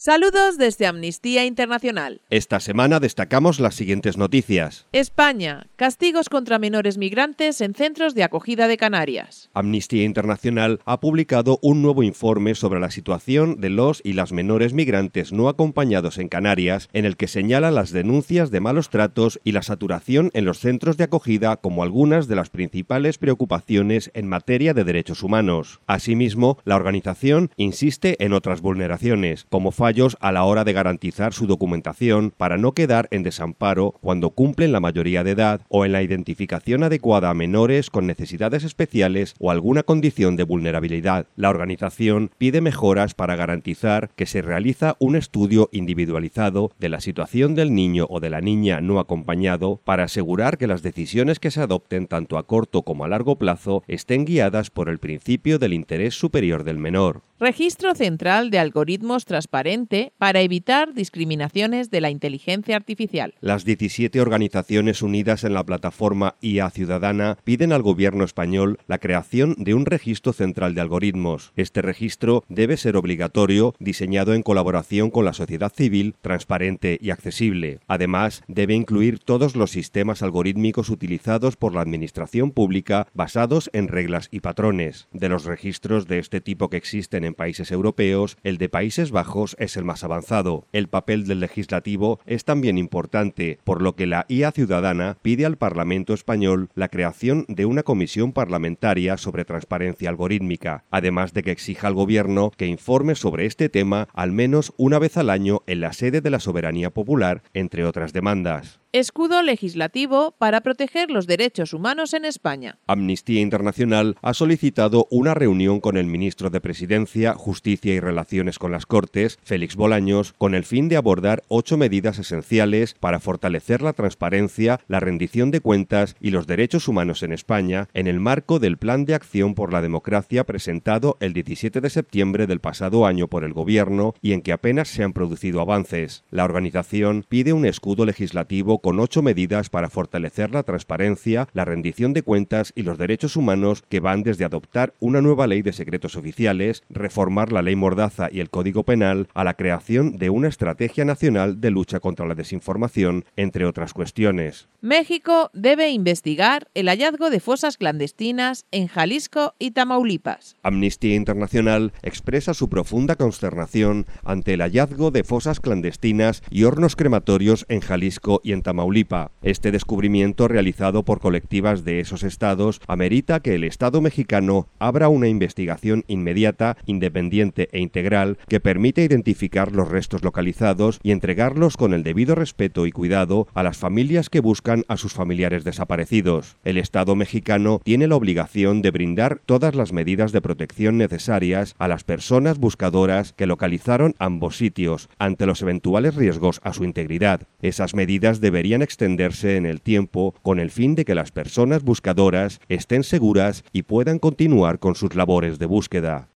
Saludos desde Amnistía Internacional. Esta semana destacamos las siguientes noticias. España. Castigos contra menores migrantes en centros de acogida de Canarias. Amnistía Internacional ha publicado un nuevo informe sobre la situación de los y las menores migrantes no acompañados en Canarias, en el que señala las denuncias de malos tratos y la saturación en los centros de acogida como algunas de las principales preocupaciones en materia de derechos humanos. Asimismo, la organización insiste en otras vulneraciones, como fallos a la hora de garantizar su documentación para no quedar en desamparo cuando cumplen la mayoría de edad o en la identificación adecuada a menores con necesidades especiales o alguna condición de vulnerabilidad. La organización pide mejoras para garantizar que se realiza un estudio individualizado de la situación del niño o de la niña no acompañado para asegurar que las decisiones que se adopten tanto a corto como a largo plazo estén guiadas por el principio del interés superior del menor. Registro Central de Algoritmos transparente para evitar discriminaciones de la inteligencia artificial. Las 17 organizaciones unidas en la plataforma IA Ciudadana piden al gobierno español la creación de un registro central de algoritmos. Este registro debe ser obligatorio, diseñado en colaboración con la sociedad civil, transparente y accesible. Además, debe incluir todos los sistemas algorítmicos utilizados por la administración pública basados en reglas y patrones. De los registros de este tipo que existen en países europeos, el de Países Bajos es el más avanzado. El papel del legislativo es también importante, por lo que la IA Ciudadana pide al Parlamento español la creación de una comisión parlamentaria sobre transparencia algorítmica, además de que exija al gobierno que informe sobre este tema al menos una vez al año en la sede de la soberanía popular, entre otras demandas. Escudo legislativo para proteger los derechos humanos en España. Amnistía Internacional ha solicitado una reunión con el ministro de Presidencia, Justicia y Relaciones con las Cortes, Félix Bolaños, con el fin de abordar 8 medidas esenciales para fortalecer la transparencia, la rendición de cuentas y los derechos humanos en España en el marco del Plan de Acción por la Democracia presentado el 17 de septiembre del pasado año por el Gobierno y en que apenas se han producido avances. La organización pide un escudo legislativo con 8 medidas para fortalecer la transparencia, la rendición de cuentas y los derechos humanos que van desde adoptar una nueva ley de secretos oficiales, reformar la ley Mordaza y el Código Penal, a la creación de una estrategia nacional de lucha contra la desinformación, entre otras cuestiones. México debe investigar el hallazgo de fosas clandestinas en Jalisco y Tamaulipas. Amnistía Internacional expresa su profunda consternación ante el hallazgo de fosas clandestinas y hornos crematorios en Jalisco y en Tamaulipas. Este descubrimiento, realizado por colectivas de esos estados, amerita que el Estado mexicano abra una investigación inmediata, independiente e integral que permita identificar los restos localizados y entregarlos con el debido respeto y cuidado a las familias que buscan a sus familiares desaparecidos. El Estado mexicano tiene la obligación de brindar todas las medidas de protección necesarias a las personas buscadoras que localizaron ambos sitios, ante los eventuales riesgos a su integridad. Esas medidas deberían extenderse en el tiempo con el fin de que las personas buscadoras estén seguras y puedan continuar con sus labores de búsqueda.